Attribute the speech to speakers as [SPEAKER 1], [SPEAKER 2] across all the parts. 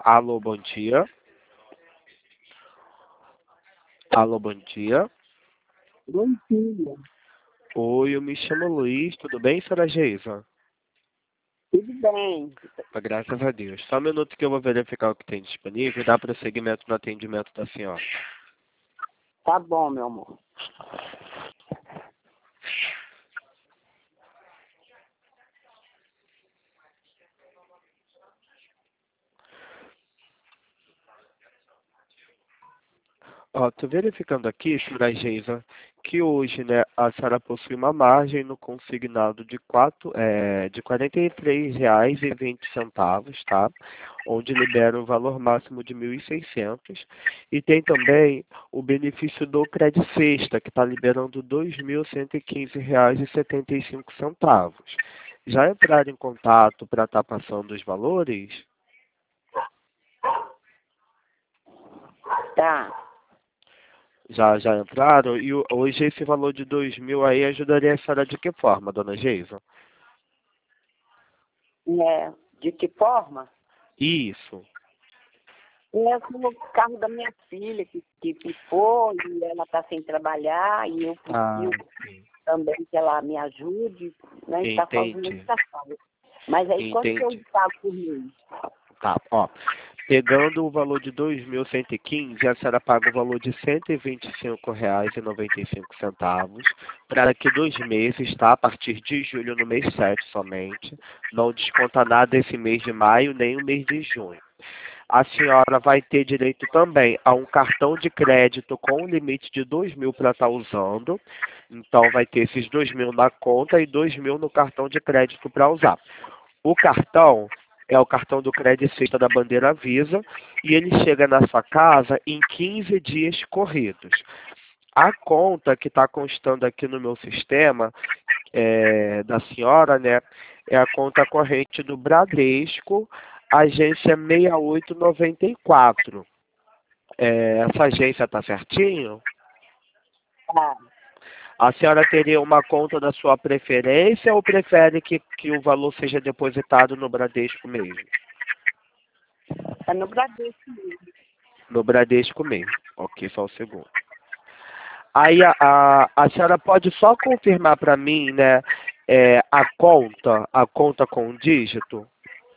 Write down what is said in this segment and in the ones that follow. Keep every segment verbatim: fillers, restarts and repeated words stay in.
[SPEAKER 1] Alô, bom dia. Alô, bom dia.
[SPEAKER 2] Bom dia.
[SPEAKER 1] Oi, eu me chamo Luiz, tudo bem, senhora Geisa?
[SPEAKER 2] Tudo bem?
[SPEAKER 1] Graças a Deus. Só um minuto que eu vou verificar o que tem disponível e dar prosseguimento no atendimento da senhora.
[SPEAKER 2] Tá bom, meu amor.
[SPEAKER 1] Ó, tô verificando aqui, senhora Geisa, que hoje, né, a senhora possui uma margem no consignado de, quatro, é, de quarenta e três reais e vinte centavos, tá? Onde libera um valor máximo de mil e seiscentos. E tem também o benefício do Credit Sexta, que está liberando dois mil cento e quinze reais e setenta e cinco centavos. Já entraram em contato para estar passando os valores?
[SPEAKER 2] Tá.
[SPEAKER 1] Já, já entraram? E o- hoje esse valor de dois mil aí ajudaria a senhora de que forma, dona Geisa?
[SPEAKER 2] É, de que forma?
[SPEAKER 1] Isso.
[SPEAKER 2] É o carro da minha filha que, que ficou e ela está sem trabalhar e eu
[SPEAKER 1] Ah,
[SPEAKER 2] preciso
[SPEAKER 1] sim.
[SPEAKER 2] também que ela me ajude, né? Está faltando
[SPEAKER 1] Entendi.
[SPEAKER 2] muita falta. Mas aí quanto que eu
[SPEAKER 1] Entendi.
[SPEAKER 2] pago por mês?
[SPEAKER 1] Tá, ó. Pegando o valor de dois mil cento e quinze, a senhora paga o valor de cento e vinte e cinco reais e noventa e cinco centavos para daqui dois meses, tá? A partir de julho, no mês sete somente. Não desconta nada esse mês de maio, nem o mês de junho. A senhora vai ter direito também a um cartão de crédito com um limite de dois mil para estar usando. Então, vai ter esses dois mil na conta e dois mil no cartão de crédito para usar. O cartão é o cartão do Credit Sexta da Bandeira Visa e ele chega na sua casa em quinze dias corridos. A conta que está constando aqui no meu sistema é, da senhora, né, é a conta corrente do Bradesco, agência seis mil oitocentos e noventa e quatro. É, essa agência está certinho?
[SPEAKER 2] Tá.
[SPEAKER 1] A senhora teria uma conta da sua preferência ou prefere que, que o valor seja depositado no Bradesco mesmo?
[SPEAKER 2] É no Bradesco mesmo.
[SPEAKER 1] No Bradesco mesmo. Ok, só um segundo. Aí a, a, a senhora pode só confirmar para mim, né, é, a conta, a conta com dígito?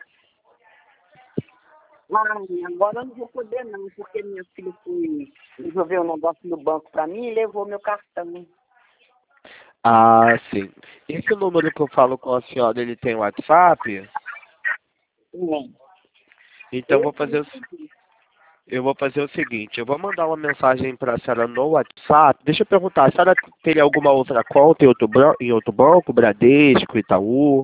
[SPEAKER 2] Ai, agora eu não vou poder não, porque minha filha foi resolver um negócio no banco para mim e levou meu cartão.
[SPEAKER 1] Ah, sim. Esse número que eu falo com a senhora, ele tem WhatsApp?
[SPEAKER 2] Nem.
[SPEAKER 1] Então eu vou
[SPEAKER 2] Esse
[SPEAKER 1] fazer
[SPEAKER 2] não
[SPEAKER 1] o,
[SPEAKER 2] tem.
[SPEAKER 1] eu vou fazer o seguinte, eu vou mandar uma mensagem para a senhora no WhatsApp. Deixa eu perguntar, a senhora teria alguma outra conta em outro, bran- em outro banco, Bradesco, Itaú?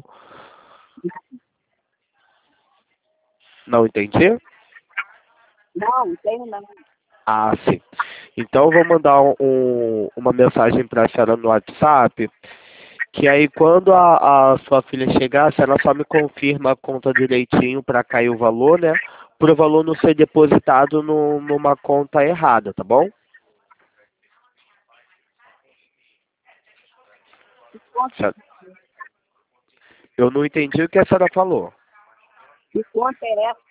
[SPEAKER 1] Não entendi?
[SPEAKER 2] Não, não tenho não.
[SPEAKER 1] Ah, sim. Então eu vou mandar um, uma mensagem para a senhora no WhatsApp, que aí quando a, a sua filha chegar, a senhora só me confirma a conta direitinho para cair o valor, né? Para o valor não ser depositado no, numa conta errada, tá bom?
[SPEAKER 2] Que conta,
[SPEAKER 1] Se- Eu não entendi o que a senhora falou.
[SPEAKER 2] que conta é essa?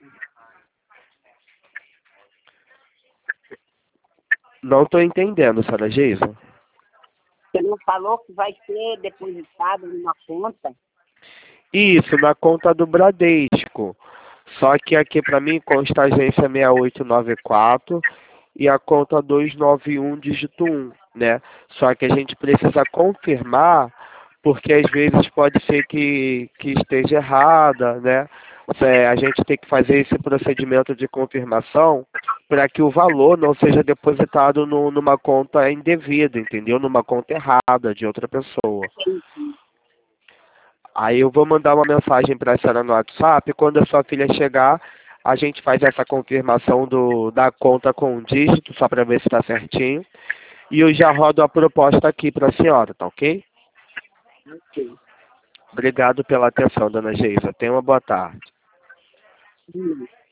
[SPEAKER 1] Não estou entendendo, senhora Geisa.
[SPEAKER 2] Você não falou que vai ser depositado numa conta?
[SPEAKER 1] Isso, na conta do Bradesco. Só que aqui para mim consta a agência seis oito nove quatro e a conta duzentos e noventa e um, dígito um, né? Só que a gente precisa confirmar, porque às vezes pode ser que, que esteja errada, né? É, a gente tem que fazer esse procedimento de confirmação para que o valor não seja depositado no, numa conta indevida, entendeu? Numa conta errada de outra pessoa. Aí eu vou mandar uma mensagem para a senhora no WhatsApp. Quando a sua filha chegar, a gente faz essa confirmação do, da conta com um dígito, só para ver se está certinho. E eu já rodo a proposta aqui para a senhora, tá ok?
[SPEAKER 2] Ok.
[SPEAKER 1] Obrigado pela atenção, dona Geisa. Tenha uma boa tarde.
[SPEAKER 2] Hum.